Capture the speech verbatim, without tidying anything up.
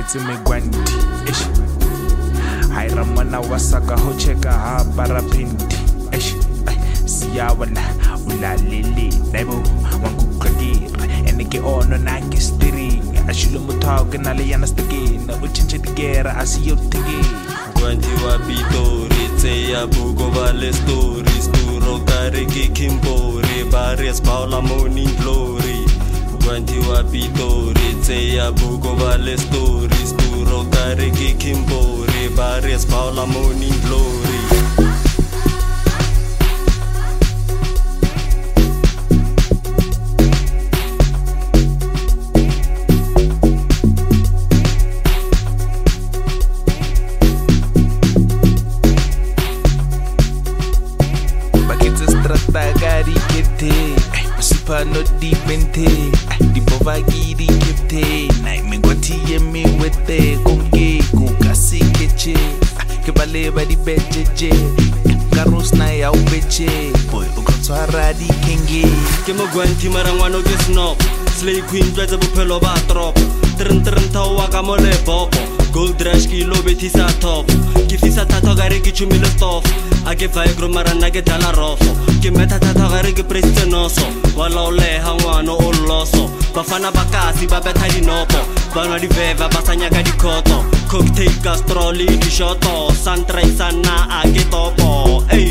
tse megwanti eish hai ramana wasaka ho cheka ha parapinti eish siyawala ulalele naibo wangu kagir enike ono na kistiri ashilo mutauke na le yana stake na uchinche tigera asiyo tege Gwanti wa pitori tse ya bugo vale stories turo kare ki kimpori bares paula morning glory Gwanti wa pitori tse ya bugo vale stories turo kare ki kimpori bares paula morning glory Tagari kete, super no deep into, the bovagiri kete, night me gwati yemi wete, konke kukasi keche, kebale badi bejeje, karos na ya ubeche, boy ukonso haradi kenge. Kemo gwanti marangwano ke snob, slay queen dweza bupelo ba trop, tren tren tawa kamole boko. Gold rush kilo beti sa top Kifisa tato gare ki chumile stof Ake vaigro marana ke dala rofo Ke meta tato gare ki preste noso Wala oleha ngwano oloso Bafana bakasi babeta di nopo Banwa di veva basanya ka di koto Cocktail gastroli di shoto Santra isana ake topo Ey